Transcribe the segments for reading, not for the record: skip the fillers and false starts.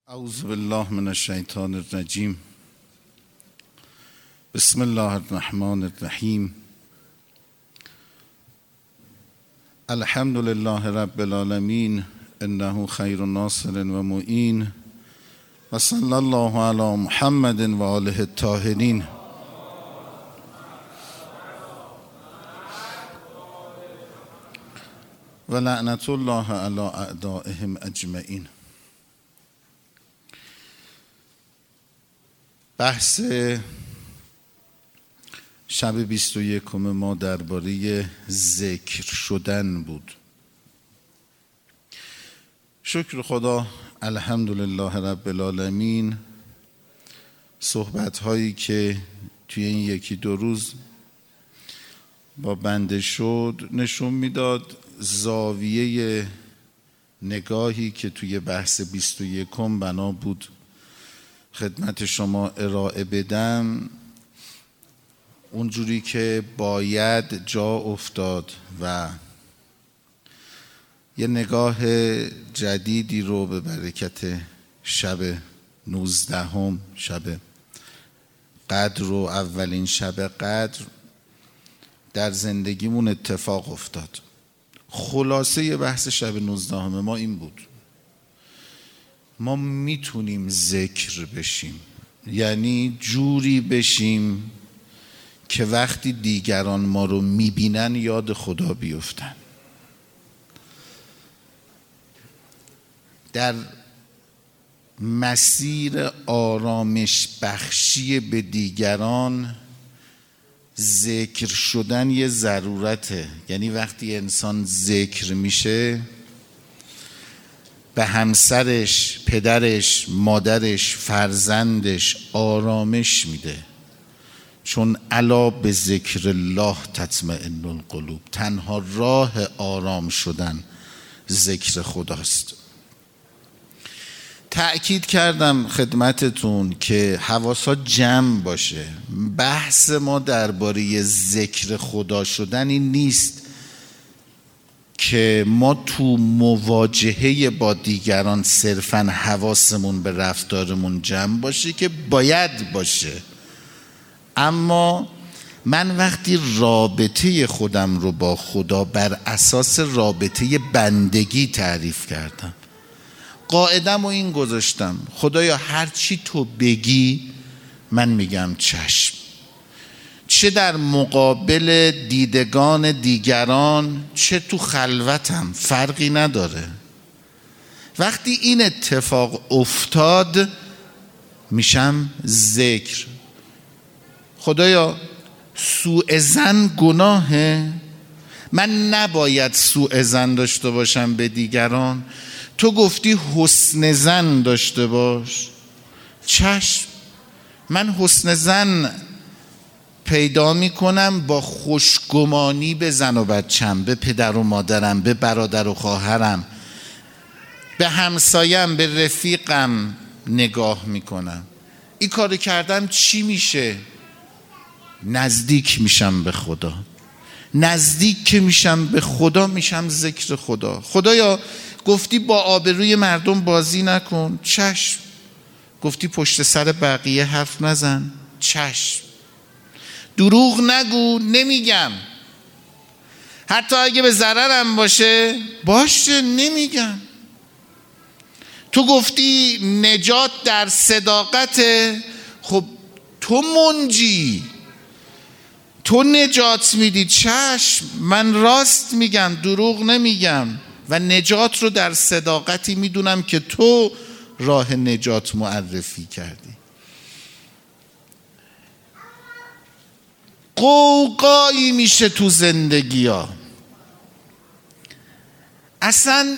اعوذ بالله من الشیطان الرجیم. بسم الله الرحمن الرحیم. الحمد لله رب العالمین انه خیر ناصر و معین و صلی الله علی محمد و آله الطاهرین. و لعنت الله علی اعدائهم اجمعین. بحث شب 21 ما درباره ذکر شدن بود. شکر خدا، الحمدلله رب العالمین. صحبت هایی که توی این یکی دو روز با بنده شد نشون میداد زاویه نگاهی که توی بحث 21 بنا بود خدمت شما ارائه بدم اونجوری که باید جا افتاد و یه نگاه جدیدی رو به برکت شب 19 شب قدر و اولین شب قدر در زندگیمون اتفاق افتاد. خلاصه بحث شب 19 ما این بود: ما میتونیم ذکر بشیم، یعنی جوری بشیم که وقتی دیگران ما رو میبینن یاد خدا بیفتن. در مسیر آرامش بخشی به دیگران ذکر شدن یه ضرورته. یعنی وقتی انسان ذکر میشه به همسرش، پدرش، مادرش، فرزندش آرامش میده، چون الا به ذکر الله تطمئن القلوب. تنها راه آرام شدن ذکر خداست. تأکید کردم خدمتتون که حواسا جمع باشه. بحث ما درباره ذکر خدا شدنی نیست که ما تو مواجهه با دیگران صرفاً حواسمون به رفتارمون جمع باشه، که باید باشه. اما من وقتی رابطه خودم رو با خدا بر اساس رابطه بندگی تعریف کردم، قاعدم رو این گذاشتم: خدایا هر چی تو بگی من میگم چشم، چه در مقابل دیدگان دیگران چه تو خلوتم، فرقی نداره. وقتی این اتفاق افتاد میشم ذکر. خدایا سوء ظن گناهه؟ من نباید سوء ظن داشته باشم به دیگران. تو گفتی حسن ظن داشته باش. چشم، من حسن ظن پیدا میکنم با خوشگمانی به زن و بچم، به پدر و مادرم، به برادر و خواهرم، به همسایم، به رفیقم نگاه میکنم. این کار کردم چی میشه؟ نزدیک میشم به خدا. نزدیک که میشم به خدا میشم ذکر خدا. خدایا گفتی با آبروی مردم بازی نکن. چشم. گفتی پشت سر بقیه حرف نزن. چشم. دروغ نگو. نمیگم. حتی اگه به ضررم باشه نمیگم. تو گفتی نجات در صداقته. خب تو منجی، تو نجات میدی. چشم، من راست میگم، دروغ نمیگم و نجات رو در صداقتی میدونم که تو راه نجات معرفی کردی. قوقایی میشه تو زندگی ها. اصلا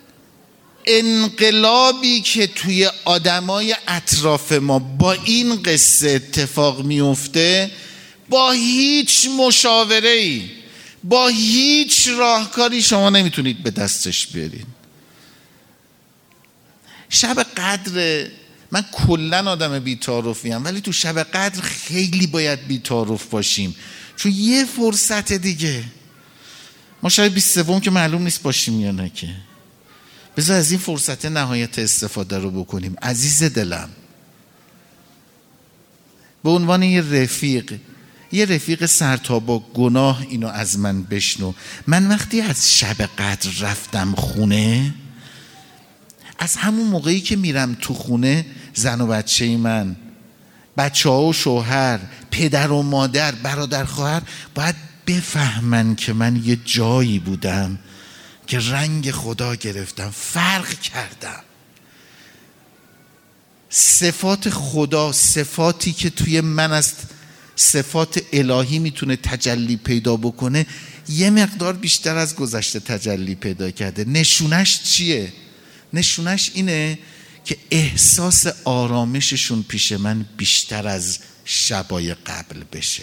انقلابی که توی آدمای اطراف ما با این قصه اتفاق میفته، با هیچ مشاوره‌ای، با هیچ راهکاری شما نمیتونید به دستش بیارید. شب قدر، من کلن آدم بی‌تعارفیم، ولی تو شب قدر خیلی باید بی‌تعارف باشیم، چون یه فرصت دیگه. ما شب 23 که معلوم نیست باشیم یا نه، که بذار از این فرصت نهایت استفاده رو بکنیم. عزیز دلم، به عنوان یه رفیق سرتابا گناه اینو از من بشنو. من وقتی از شب قدر رفتم خونه، از همون موقعی که میرم تو خونه، زن و بچه من، بچه ها و شوهر، پدر و مادر، برادر خواهر باید بفهمن که من یه جایی بودم که رنگ خدا گرفتم، فرق کردم. صفات خدا، صفاتی که توی من است، صفات الهی میتونه تجلی پیدا بکنه، یه مقدار بیشتر از گذشته تجلی پیدا کرده. نشونش چیه؟ نشونش اینه که احساس آرامششون پیش من بیشتر از شبای قبل بشه.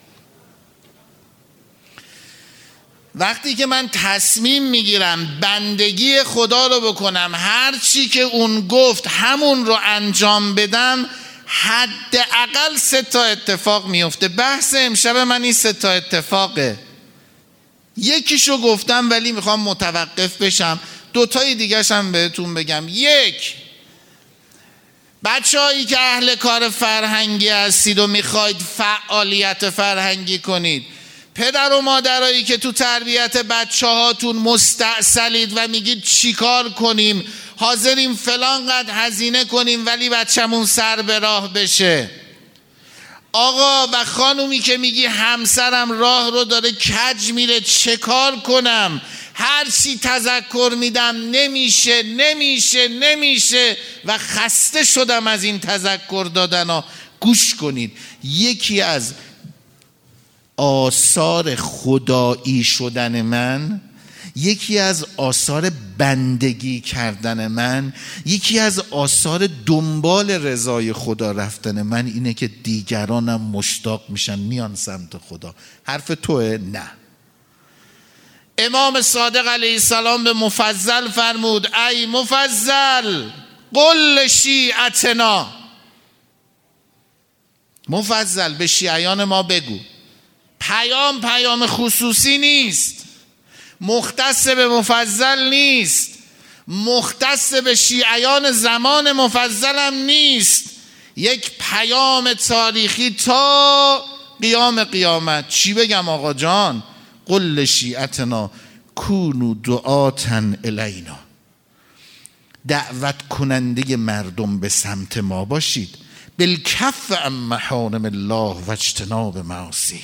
وقتی که من تصمیم میگیرم بندگی خدا رو بکنم، هر چی که اون گفت همون رو انجام بدم، حداقل 3 اتفاق میفته. بحث امشب من این 3 اتفاقه. یکیشو گفتم ولی میخوام متوقف بشم، 2 دیگرش هم بهتون بگم. 1، بچه‌هایی که اهل کار فرهنگی هستید و میخواید فعالیت فرهنگی کنید، پدر و مادرایی که تو تربیت بچه هاتون مستعسلید و میگید چیکار کنیم، حاضریم فلان قدر هزینه کنیم ولی بچه‌مون سر به راه بشه. آقا و خانومی که میگی همسرم راه رو داره کج میره، چه کار کنم؟ هر چی تذکر میدم نمیشه و خسته شدم از این تذکر دادن ها. گوش کنید، یکی از آثار خدایی شدن من، یکی از آثار بندگی کردن من، یکی از آثار دنبال رضای خدا رفتن من اینه که دیگرانم مشتاق میشن میان سمت خدا. حرف توه؟ نه. امام صادق علیه السلام به مفضل فرمود: ای مفضل قل شیعتنا، مفضل به شیعیان ما بگو. پیام خصوصی نیست، مختص به مفضل نیست، مختص به شیعیان زمان مفضل هم نیست، یک پیام تاریخی تا قیام قیامت. چی بگم آقا جان؟ قل شیعتنا کونو دعاتن الینا، دعوت کننده مردم به سمت ما باشید. بالکف عن محارم الله و اجتناب معاصی،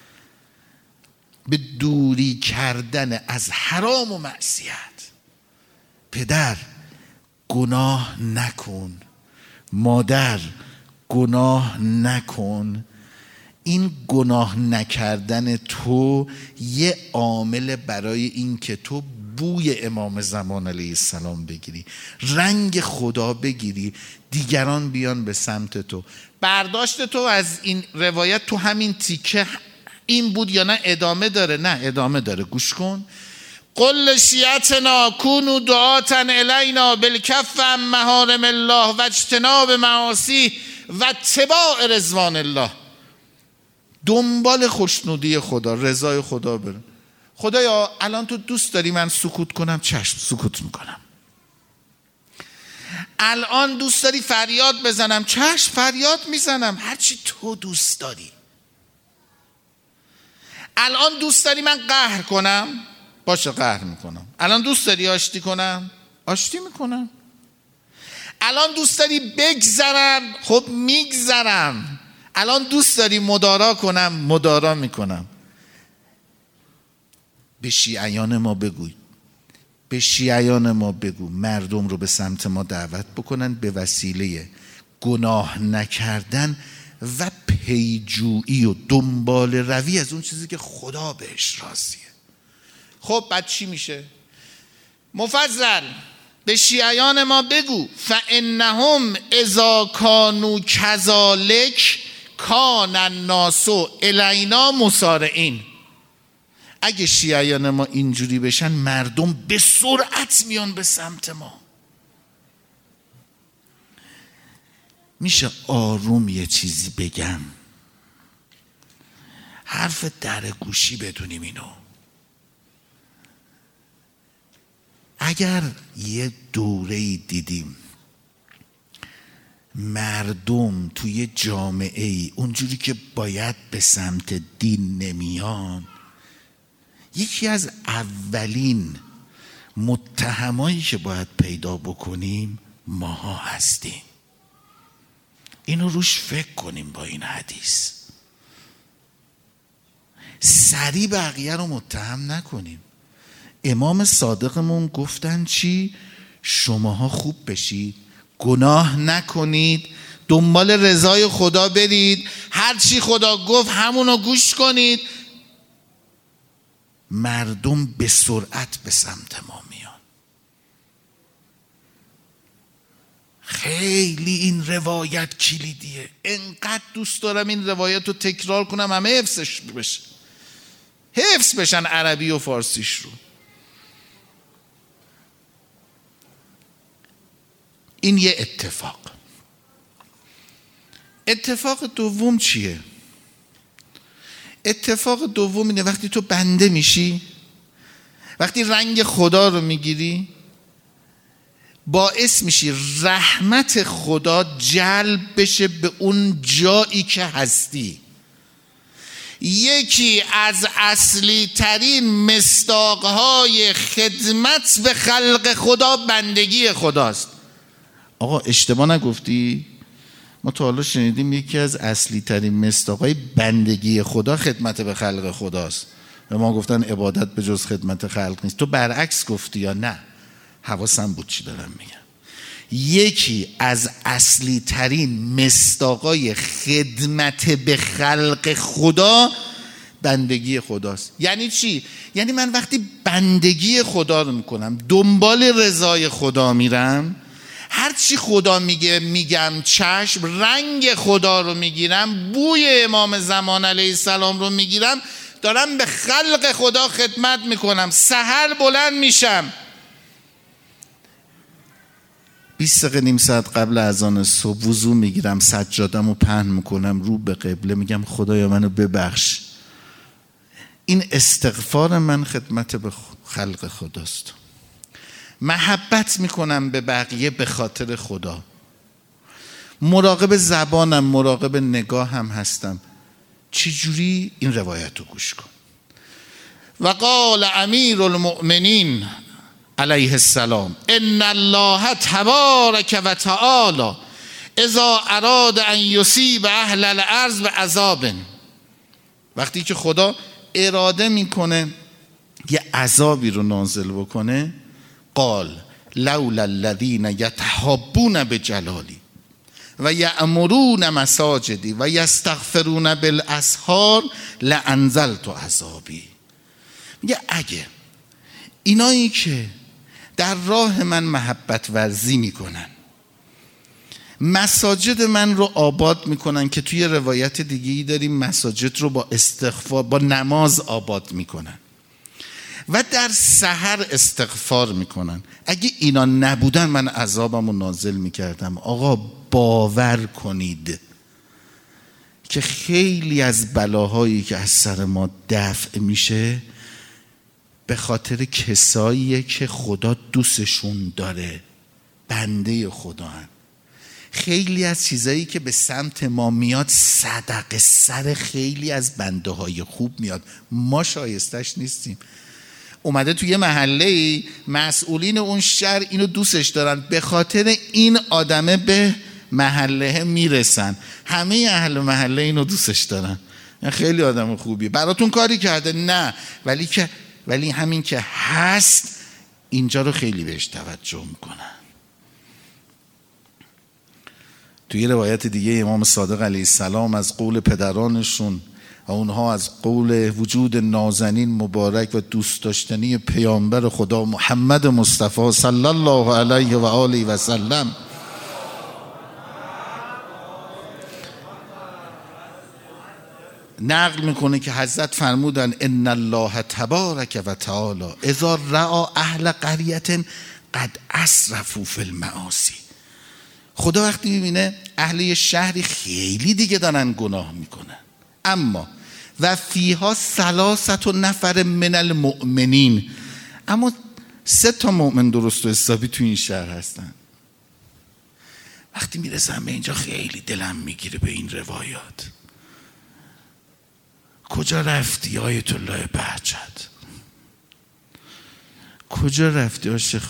به دوری کردن از حرام و معصیت. پدر گناه نکن، مادر گناه نکن. این گناه نکردن تو یه عامل برای این که تو بوی امام زمان علیه السلام بگیری، رنگ خدا بگیری، دیگران بیان به سمت تو. برداشت تو از این روایت تو همین تیکه این بود یا نه ادامه داره؟ نه ادامه داره، گوش کن. قل شیعتنا کونو دعاتن الینا بالکف عن محارم الله و اجتناب معاصی و اتباع رضوان الله، دنبال خوشنودی خدا، رضای خدا برم. خدایا الان تو دوست داری من سکوت کنم؟ چشم، سکوت میکنم. الان دوست داری فریاد بزنم؟ چشم، فریاد میزنم، هرچی تو دوست داری. الان دوست داری من قهر کنم؟ باشه قهر میکنم. الان دوست داری آشتی کنم؟ آشتی میکنم. الان دوست داری بگذرم؟ خب میگذرم. الان دوست داری مدارا کنم؟ مدارا میکنم. به شیعیان ما بگوی، به شیعیان ما بگو مردم رو به سمت ما دعوت بکنن به وسیله گناه نکردن و پیجویی و دنبال روی از اون چیزی که خدا بهش راضیه. خب بعد چی میشه؟ مفضل به شیعیان ما بگو فانهم اذا کانوا کذالک کان الناس الینا مسارعین. اگه شیعیان ما اینجوری بشن مردم به سرعت میان به سمت ما. میشه آروم یه چیزی بگم؟ حرف در گوشی بدونیم اینو. اگر یه دوره‌ای دیدیم مردم توی جامعه ای اونجوری که باید به سمت دین نمیان، یکی از اولین متهمایی که باید پیدا بکنیم ماها هستیم. اینو روش فکر کنیم با این حدیث. سریع بقیه رو متهم نکنیم. امام صادقمون گفتن چی؟ شماها خوب بشید، گناه نکنید، دنبال رضای خدا برید، هر چی خدا گفت همونو گوش کنید. مردم به سرعت به سمت ما میان. خیلی این روایت کلیدیه. انقدر دوست دارم این روایت رو تکرار کنم همه حفظش بشه، حفظ بشن عربی و فارسیش رو. این یه اتفاق. اتفاق دوم چیه؟ اتفاق دوم اینه وقتی تو بنده میشی، وقتی رنگ خدا رو میگیری، باعث میشی رحمت خدا جلب بشه به اون جایی که هستی. یکی از اصلی ترین مصداقهای خدمت به خلق خدا بندگی خداست. آقا اشتباه نگفتی؟ ما تا حالا شنیدیم یکی از اصلی ترین مصداقهای بندگی خدا خدمت به خلق خداست. به ما گفتن عبادت به جز خدمت خلق نیست. تو برعکس گفتی یا نه؟ حواسم بود چی دارم میگم. یکی از اصلی ترین مصداقهای خدمت به خلق خدا بندگی خداست. یعنی چی؟ یعنی من وقتی بندگی خدا رو میکنم، دنبال رضای خدا میرم، هر چی خدا میگه میگم چشم، رنگ خدا رو میگیرم، بوی امام زمان علیه السلام رو میگیرم، دارم به خلق خدا خدمت میکنم. سحر بلند میشم، 20 دقیقه نیم ساعت قبل اذان صبح وضو میگیرم، سجادم رو پهن میکنم رو به قبله، میگم خدایا منو ببخش. این استغفار من خدمت به خلق خداست. محبت میکنم به بقیه به خاطر خدا. مراقب زبانم، مراقب نگاهم هستم. چجوری؟ این روایت رو گوش کن. وقال امیر المؤمنین علیه السلام ان الله تبارک و تعالی اذا اراد ان یصیب اهل الارض بعذاب، وقتی که خدا اراده میکنه یه عذابی رو نازل بکنه، قال لولا الذین یتحابون بجلالی و یأمرون مساجدی و یستغفرون بالاسحار لانزلت عذابی. میگه اگه اینایی که در راه من محبت ورزی میکنن، مساجد من رو آباد میکنن، که توی روایت دیگه‌ای داریم مساجد رو با استغفار، با نماز آباد میکنن و در سحر استغفار میکنن، اگه اینا نبودن من عذابم رو نازل میکردم. آقا باور کنید که خیلی از بلاهایی که از سر ما دفع میشه به خاطر کساییه که خدا دوستشون داره، بنده خدا هن. خیلی از چیزایی که به سمت ما میاد صدقه سر خیلی از بنده های خوب میاد، ما شایستش نیستیم. اومده توی محله، مسئولین اون شهر اینو دوستش دارن، به خاطر این آدمه به محله میرسن، همه اهل محله اینو دوستش دارن، خیلی آدم خوبی، براتون کاری کرده نه، ولی همین که هست اینجا رو خیلی بهش توجه میکنن. توی روایت دیگه امام صادق علیه السلام از قول پدرانشون و اونها از قول وجود نازنین مبارک و دوست داشتنی پیامبر خدا محمد مصطفی صلی الله علیه و آله و سلم نقل میکنه که حضرت فرمودن ان الله تبارک و تعالی اذا رأى اهل قریة قد اسرفوا فی المعاصی. خدا وقتی میبینه اهل شهری خیلی دیگه دارن گناه میکنن، اما و فیها 3 نفر من المؤمنین، اما 3 مؤمن درست و حسابی تو این شهر هستن. وقتی میرسم به اینجا خیلی دلم میگیره به این روایات. کجا رفتی آیت الله بهجت؟ کجا رفتی عاشق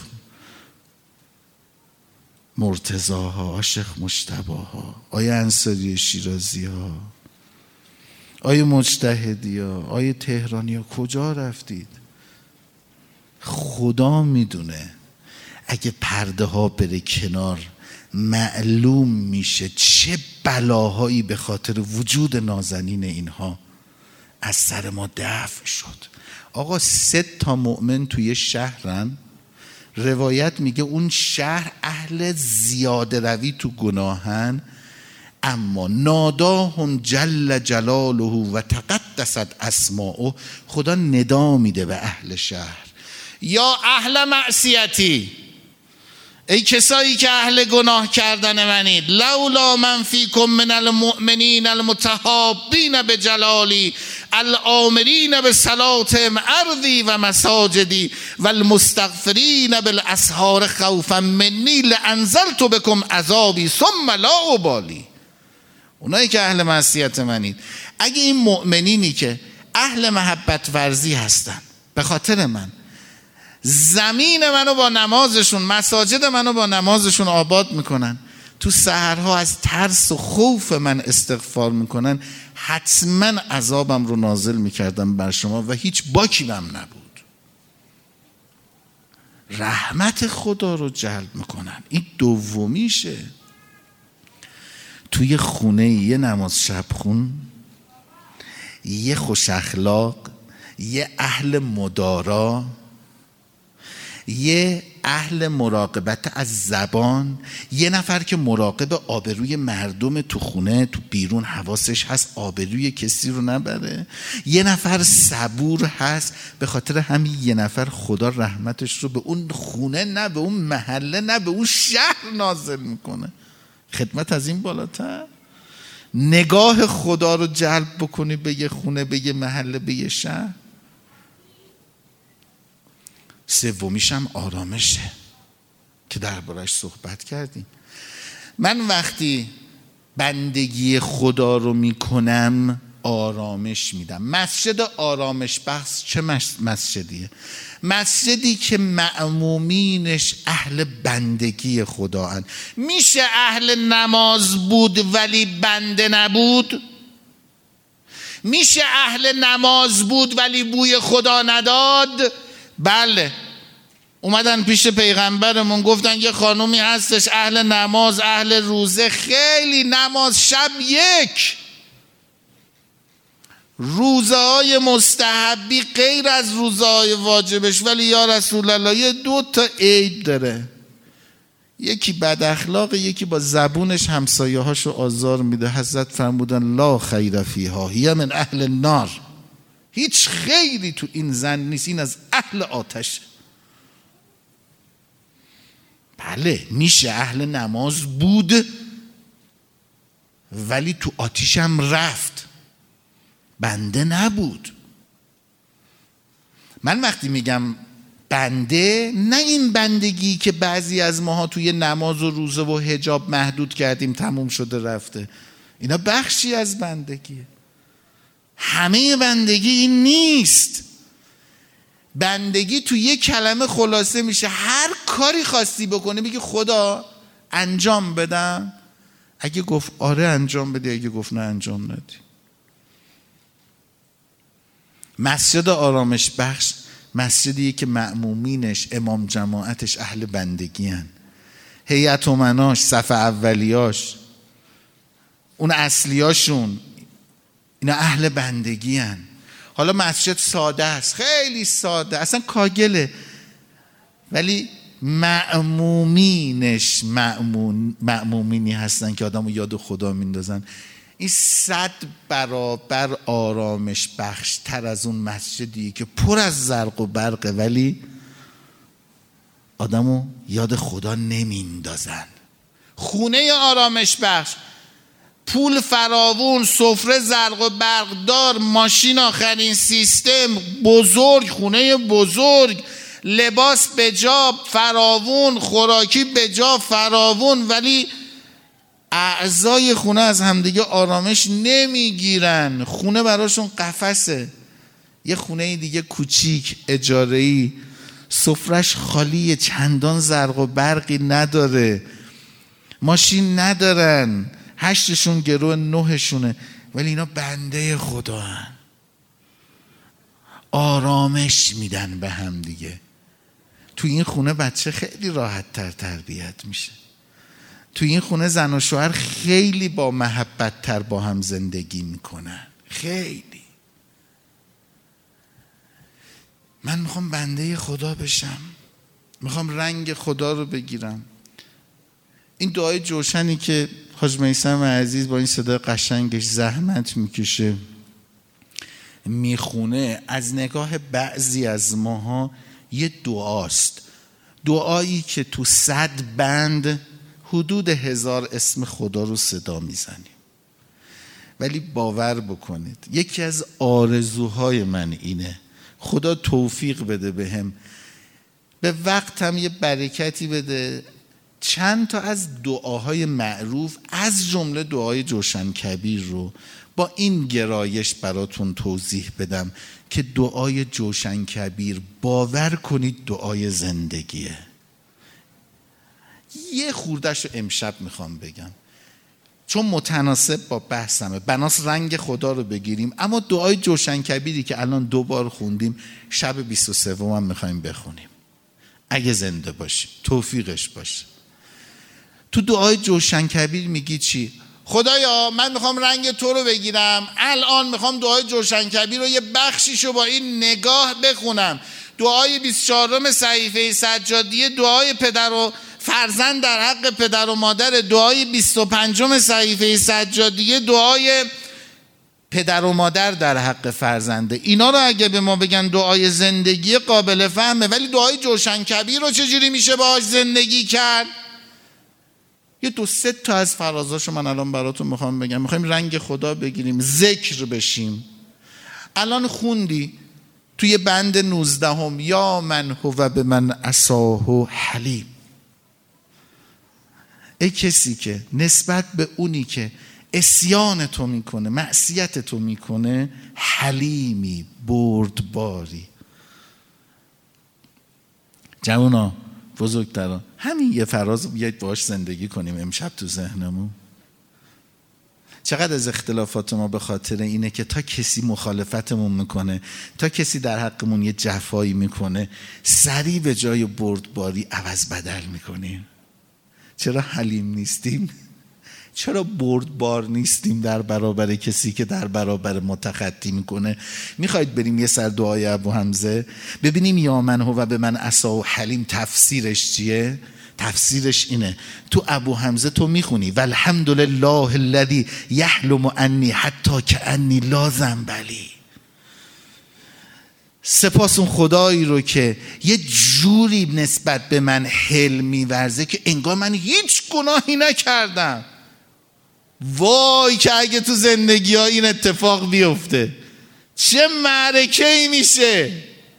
مرتضاها، عاشق مجتباها، آیا انصاری شیرازی ها، آیا مجتهدی ها، آیا تهرانی ها؟ کجا رفتید؟ خدا میدونه اگه پرده ها بره کنار معلوم میشه چه بلاهایی به خاطر وجود نازنین اینها از سر ما دفع شد. آقا 3 مؤمن توی شهرن، روایت میگه اون شهر اهل زیاده روی تو گناهن، اما ناداهم جل جلاله و تقدست اسماؤه، خدا ندا میده به اهل شهر یا اهل معصیتی، ای کسایی که اهل گناه کردن منید، لولا من فیکم من المؤمنین المتحابین بجلالی الامرین بصلاتهم ارضی و مساجدی و المستغفرین بالاسحار خوفا منی لانزلت بکم عذابی ثم لا ابالی. اونایی که اهل معصیت منید، اگه این مؤمنینی که اهل محبت ورزی هستن به خاطر من، زمین منو با نمازشون، مساجد منو با نمازشون آباد میکنن، تو سحرها از ترس و خوف من استغفار میکنن، حتما عذابم رو نازل میکردم بر شما و هیچ باکی بم نبود. رحمت خدا رو جلب میکنن. این دومیشه. توی خونه یه نماز شبخون، یه خوش اخلاق، یه اهل مدارا، یه اهل مراقبت از زبان، یه نفر که مراقب آبروی مردم تو خونه، تو بیرون حواسش هست آبروی کسی رو نبره، یه نفر صبور هست. به خاطر همین یه نفر خدا رحمتش رو به اون خونه نه به اون محله نه به اون شهر نازل میکنه. خدمت از این بالاتر؟ نگاه خدا رو جلب بکنی به یه خونه، به یه محله، به یه شهر. 3میش هم آرامشه که دربارش صحبت کردیم. من وقتی بندگی خدا رو میکنم آرامش میدم. مسجد آرامش بخش چه مسجدیه؟ مسجدی که مأمومینش اهل بندگی خدا هن. میشه اهل نماز بود ولی بنده نبود؟ میشه اهل نماز بود ولی بوی خدا نداد؟ بله. اومدن پیش پیغمبرمون گفتن یه خانومی هستش اهل نماز، اهل روزه، خیلی نماز شب 1، روزه های مستحبی غیر از روزه های واجبش، ولی یا رسول الله یه 2 عیب داره، یکی بد اخلاق، یکی با زبونش همسایه هاشو آزار میده. حضرت فرمودن لا خیر فیها هی من اهل النار، هیچ خیری تو این زن نیست، این از اهل آتش. بله میشه اهل نماز بود ولی تو آتیش هم رفت، بنده نبود. من وقتی میگم بنده، نه این بندگی که بعضی از ماها توی نماز و روزه و حجاب محدود کردیم تموم شده رفته، اینا بخشی از بندگیه. همه بندگی این نیست. بندگی تو یک کلمه خلاصه میشه، هر کاری خواستی بکنی بگی خدا انجام بدم، اگه گفت آره انجام بدی، اگه گفت نه انجام ندی. مسجد آرامش بخش مسجدیه که مأمومینش، امام جماعتش اهل بندگی هن، هیئت امناش، صف اولیاش، اون اصلیاشون، اینا اهل بندگی هن. حالا مسجد ساده است، خیلی ساده، اصلا کاگله، ولی مأمومینش مأمومینی هستن که آدمو یاد خدا میندازن. این 100 برابر آرامش بخش تر از اون مسجدی که پر از زرق و برقه ولی آدمو یاد خدا نمیندازن. خونه آرامش بخش، پول فراوون، سفره زرق و برقدار، ماشین آخرین سیستم، بزرگ، خونه بزرگ، لباس به جا فراوون، خوراکی به جا فراوون، ولی اعضای خونه از همدیگه آرامش نمیگیرن. خونه براشون قفسه. یه خونه دیگه کوچیک اجاره‌ای، سفرش خالیه، چندان زرق و برقی نداره، ماشین ندارن، 8شون گروه 9شونه، ولی اینا بنده خدا هن. آرامش میدن به هم دیگه. تو این خونه بچه خیلی راحت تر تربیت میشه. تو این خونه زن و شوهر خیلی با محبت تر با هم زندگی میکنن. خیلی. من میخوام بنده خدا بشم، میخوام رنگ خدا رو بگیرم. این دعای جوشنی که حاج میثم عزیز با این صدای قشنگش زحمت میکشه میخونه، از نگاه بعضی از ماها یه دعاست. دعایی که تو 100 بند حدود 1000 اسم خدا رو صدا میزنیم. ولی باور بکنید یکی از آرزوهای من اینه خدا توفیق بده بهم، به وقتم یه برکتی بده، چند تا از دعاهای معروف از جمله دعای جوشن کبیر رو با این گرایش براتون توضیح بدم که دعای جوشن کبیر باور کنید دعای زندگیه. یه خوردش رو امشب میخوام بگم چون متناسب با بحثمه، بناس رنگ خدا رو بگیریم، اما دعای جوشن کبیری که الان 2 بار خوندیم شب 23 هم میخوایم بخونیم اگه زنده باشیم، توفیقش باشه. تو دعای جوشن کبیر میگی چی؟ خدایا من میخوام رنگ تو رو بگیرم، الان میخوام دعای جوشن کبیر رو یه بخشیشو با این نگاه بخونم. دعای 24 صحیفه سجادیه، دعای پدر و فرزند در حق پدر و مادر، دعای 25 صحیفه سجادیه، دعای پدر و مادر در حق فرزنده. اینا رو اگه به ما بگن دعای زندگی قابل فهمه، ولی دعای جوشن کبیر رو چجوری میشه باهاش زندگی کرد؟ یه 2-3 تا از فرازاشو من الان براتون میخوام بگم. میخوایم رنگ خدا بگیریم، ذکر بشیم. الان خوندی توی بند 19 یا من هو به من عصاه حلیم. ای کسی که نسبت به اونی که عصیان تو میکنه، معصیت تو میکنه، حلیمی، بردباری. جوانا، بزرگتران، همین یه فراز بیایید باش زندگی کنیم امشب تو ذهنمون. چقدر از اختلافات ما به خاطر اینه که تا کسی مخالفتمون میکنه، تا کسی در حقمون یه جفایی میکنه، سریع به جای بردباری عوض بدل میکنیم. چرا حلیم نیستیم؟ چرا بردبار نیستیم در برابر کسی که در برابر متخطی میکنه؟ میخواید بریم یه سر دعای ابو حمزه ببینیم یا من هو به من عصا حلیم تفسیرش چیه؟ تفسیرش اینه، تو ابو حمزه تو میخونی والحمدلله الذی یحلم عنی حتی کأنی لا ذنبلی. سپاس اون خدایی رو که یه جوری نسبت به من حلم میورزه که انگار من هیچ گناهی نکردم. وای که اگه تو زندگی ها این اتفاق بیفته چه معرکه ای میشه.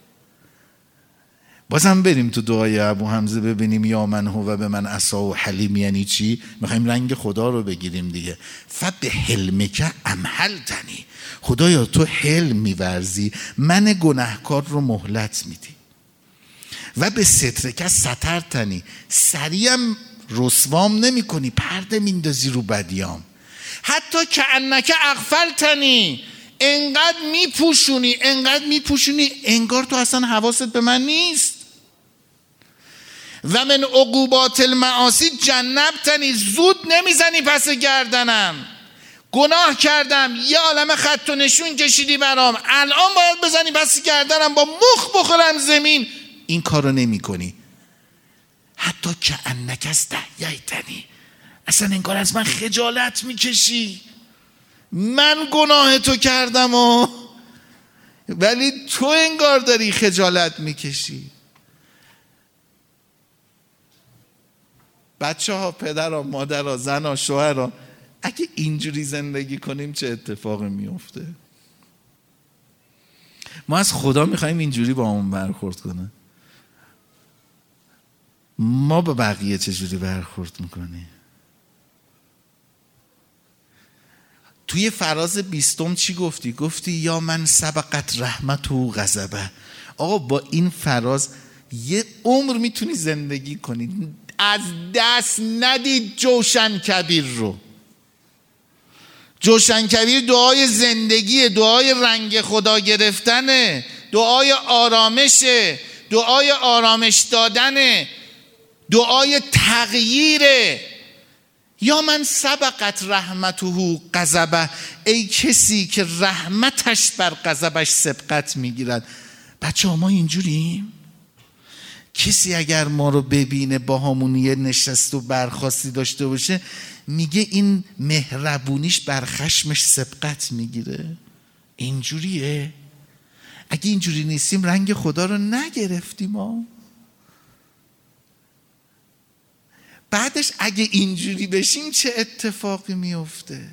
بازم بریم تو دعای ابو حمزه ببینیم یا من هو به من عصا و حلیم یعنی چی؟ میخوایم رنگ خدا رو بگیریم دیگه. فب حلمک امهلتنی، خدایا تو حلم میورزی، من گناهکار رو مهلت میدی. و به سترک سترتنی، سریم رسوام نمی کنی، پرده میندازی رو بدیام. حتی که انک اغفلتنی، انقدر میپوشونی انگار تو اصلا حواست به من نیست. و من عقوبات المعاصی جنبتنی، زود نمیزنی پس گردنم. گناه کردم یه عالمه خط و نشون کشیدی برام، الان باید بزنی پس گردنم با مخ بخورم زمین، این کارو نمی کنی. حتی که انک استحییتنی، اصلا انگار از من خجالت میکشی. من گناه تو کردم ولی تو انگار داری خجالت میکشی. بچه ها، پدر ها، مادر ها، زن ها، شوهر ها، اگه اینجوری زندگی کنیم چه اتفاقی میفته؟ ما از خدا میخواییم اینجوری با همون برخورد کنه. ما با بقیه چجوری برخورد میکنیم؟ توی فراز 20 چی گفتی؟ گفتی یا من سبقت رحمت و غضبه. آقا با این فراز یه عمر میتونی زندگی کنی. از دست ندید جوشن کبیر رو. جوشن کبیر دعای زندگیه، دعای رنگ خدا گرفتنه، دعای آرامشه، دعای آرامش دادنه، دعای تغییره. یا من سبقت رحمته غضبه، ای کسی که رحمتش بر غضبش سبقت میگیرد. بچه ها ما اینجوریم؟ کسی اگر ما رو ببینه با همون یه نشست و برخاستی داشته باشه میگه این مهربونیش بر خشمش سبقت میگیره؟ اینجوریه؟ اگه اینجوری نیستیم رنگ خدا رو نگرفتیم ها. بعدش اگه اینجوری بشیم چه اتفاقی میفته؟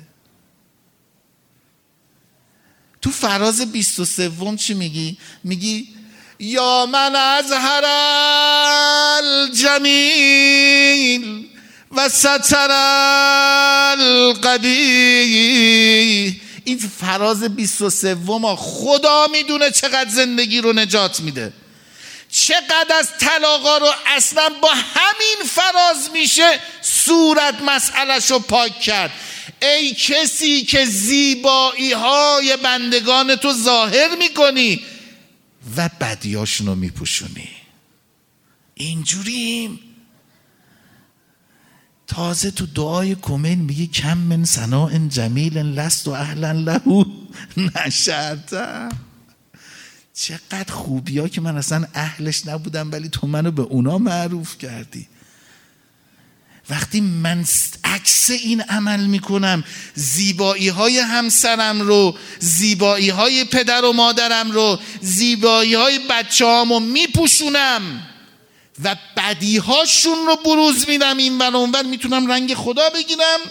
تو فراز 23 چی میگی؟ میگی یا من اظهر الجمیل و ستر القبیح. این فراز 23 خدا میدونه چقدر زندگی رو نجات میده، چقدر از طلاقا رو اصلا با همین فراز میشه صورت مسئله‌شو پاک کرد. ای کسی که زیبایی های بندگان تو ظاهر میکنی و بدیاشون رو میپوشونی. اینجوریم. تازه تو دعای کمیل میگی کم من ثناء جمیل لست و اهلا له نشرته. چقدر خوبی ها که من اصلا اهلش نبودم ولی تو منو به اونا معروف کردی. وقتی من عکس این عمل میکنم، زیبایی های همسرم رو، زیبایی های پدر و مادرم رو، زیبایی های بچه هامو میپوشونم و بدی هاشون رو بروز میدم این ور اون ور، میتونم رنگ خدا بگیرم.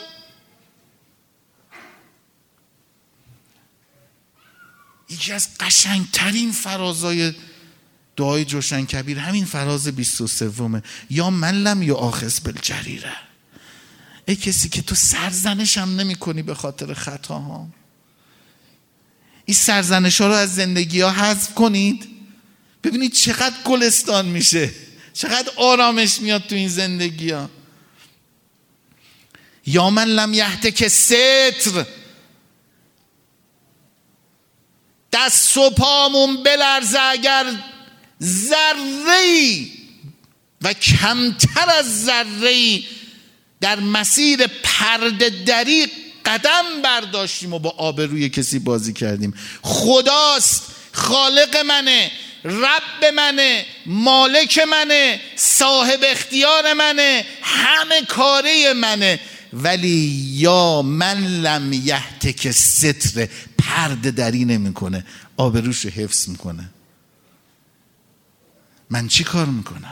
یکی از قشنگترین فرازای دعای جوشن کبیر همین فراز 23 یا من لم یؤاخذ بالجریره. ای کسی که تو سرزنش هم نمی کنی به خاطر خطاها. این سرزنش ها رو از زندگی ها حذف کنید، ببینید چقدر گلستان میشه، چقدر آرامش میاد تو این زندگی ها. یا من لم یهتک ستر، دست و پامون بلرزه اگر ذره‌ای و کمتر از ذره‌ای در مسیر پرده دری قدم برداشتیم و با آبروی کسی بازی کردیم. خداست، خالق منه، رب منه، مالک منه، صاحب اختیار منه، همه کاره منه، ولی یا من لم یهتک ستر، پرده دری نمی کنه، آبروش رو حفظ میکنه. من چی کار میکنم؟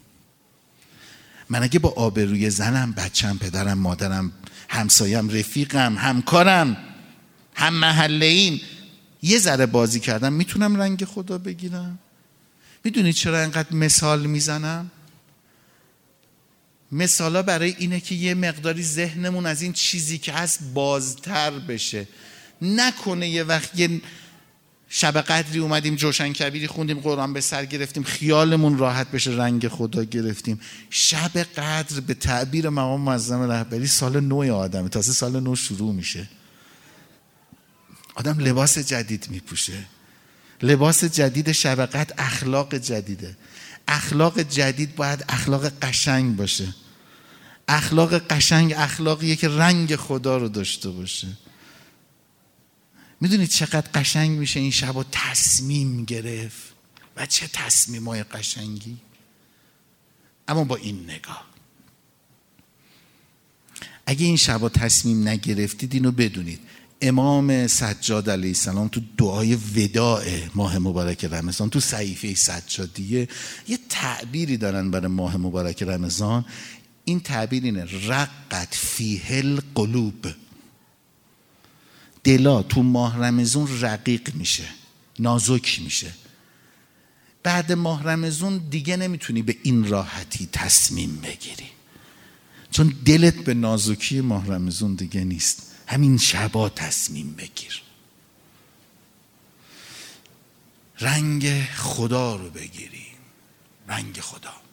من اگه با آبروی زنم، بچم، پدرم، مادرم، همسایم، رفیقم، همکارم، هم محله این یه ذره بازی کردم، میتونم رنگ خدا بگیرم؟ میدونید چرا اینقدر مثال میزنم؟ مثالا برای اینه که یه مقداری ذهنمون از این چیزی که هست بازتر بشه. نکنه یه وقت یه شب قدری اومدیم جوشن کبیری خوندیم، قرآن به سر گرفتیم، خیالمون راحت بشه رنگ خدا گرفتیم. شب قدر به تعبیر مقام معظم رهبری سال نو آدمه، تازه سال نو شروع میشه. آدم لباس جدید میپوشه، لباس جدید شب قدر اخلاق جدیده. اخلاق جدید باید اخلاق قشنگ باشه. اخلاق قشنگ اخلاقیه که رنگ خدا رو داشته باشه. میدونید چقدر قشنگ میشه این شب تصمیم گرفت و چه تصمیمای قشنگی. اما با این نگاه، اگه این شب تصمیم نگرفتید اینو بدونید، امام سجاد علیه السلام تو دعای وداع ماه مبارک رمضان تو صحیفه سجادیه یه تعبیری دارن برای ماه مبارک رمضان. این تعبیر اینه: رقت فیه القلوب. دلا تو ماه رمضان رقیق میشه، نازک میشه. بعد ماه رمضان دیگه نمیتونی به این راحتی تصمیم بگیری، چون دلت به نازکی ماه رمضان دیگه نیست. همین شبا تصمیم بگیر، رنگ خدا رو بگیری، رنگ خدا.